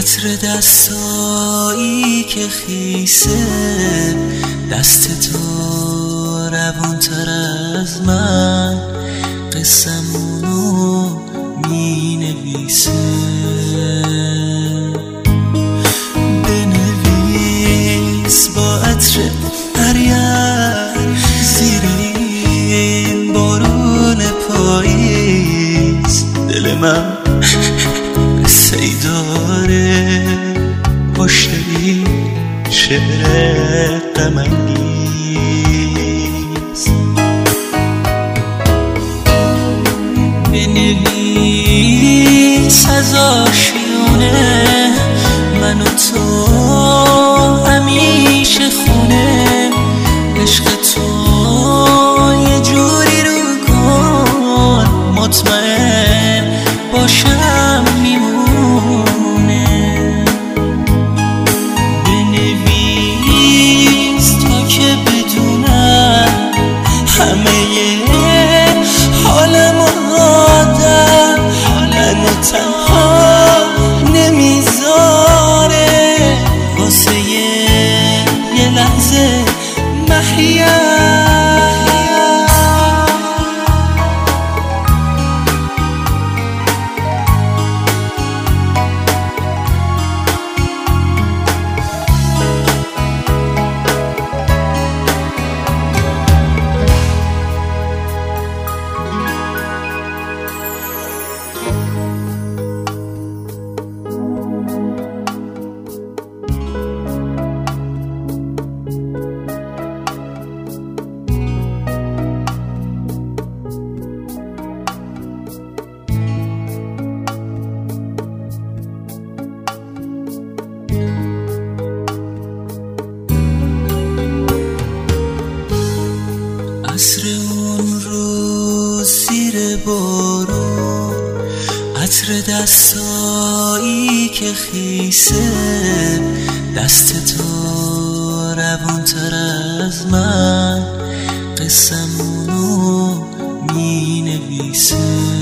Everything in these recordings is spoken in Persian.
عطر دستایی که خیسه دست تو روانتر از من قصمونو می نویسه. بنویس با عطر مریم زیر این بارون پاییز. دل من قصه ای داره پشت این شعر غم انگیز. بنویس از آشیونه من و تو همیشه خونه. عشق تو یه جوری رو کن مطمئن باشم میمونه. بنویس تا که بدونم همه حالم آدم منو تنها نمیذاره واسه یه لحظه محیم. عصر اون روز زیر بارون عطر دستایی که خیسه دست تو روانتر از من قصمونو می نویسه.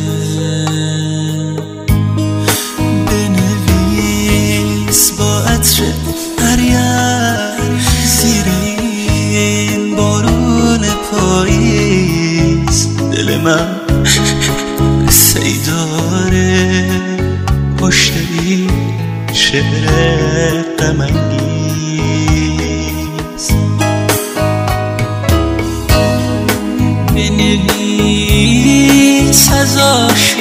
بنویس با عطر مریم زیر این بارون پاییز. دل من قصه ای داره پشت این شعر غم انگیز. بنویس از